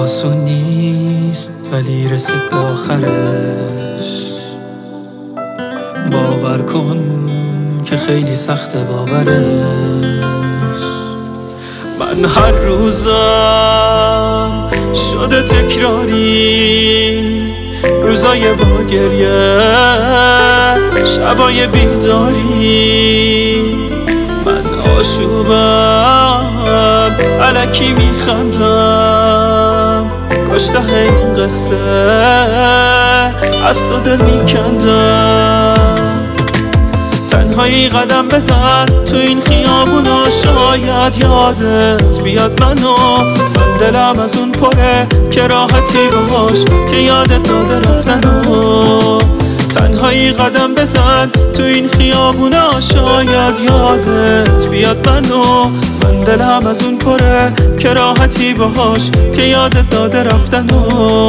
آسون نیست ولی رسید به آخرش. باور کن که خیلی سخته باورش. من هر روزم شده تکراری، روزای با گریه، شبای بیداری. من آشوبم الکی میخندم، کاشته این قصه از تو دل میکندم. تنهایی قدم بزن تو این خیابونا، شاید یادت بیاد منو. من دلم از اون پره که راحتی باش که یادت داده رفتنو. تنهایی قدم بزن تو این خیابونا، شاید یادت بیاد منو. من دلم از اون پره که راحتی باش که یادت داده رفتنو.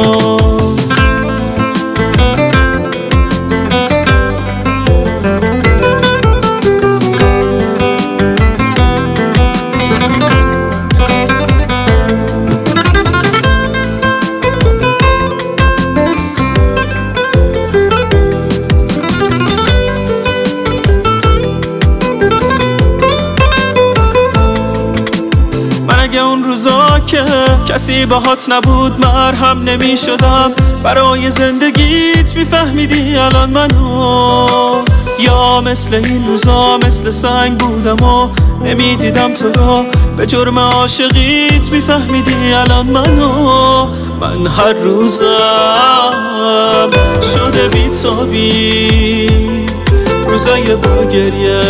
اگه اون روزا که کسی باهات نبود مرهم نمی شدم برای زندگیت، میفهمیدی الان منو؟ یا مثل این روزا مثل سنگ بودم و نمیدیدم تو رو، به جرم عاشقیت میفهمیدی الان منو؟ من هر روزم شده بی‌تابی، روزای با گریه،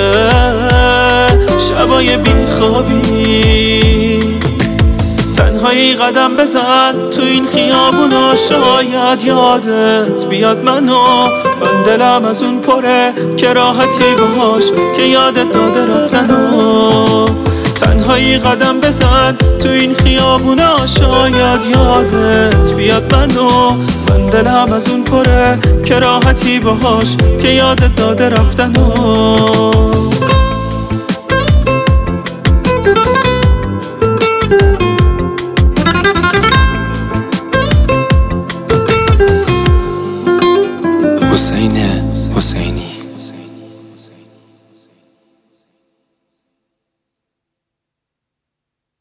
شبای بیخوابی. تنهایی قدم بزن تو این خیابونا، شاید یادت بیاد منو. من دلم از اون پره که راحتی باش که یادت داده رفتنو. تنهایی قدم بزن تو این خیابونا، شاید یادت بیاد منو. من دلم از اون پره که راحتی باش که یادت داده رفتنو.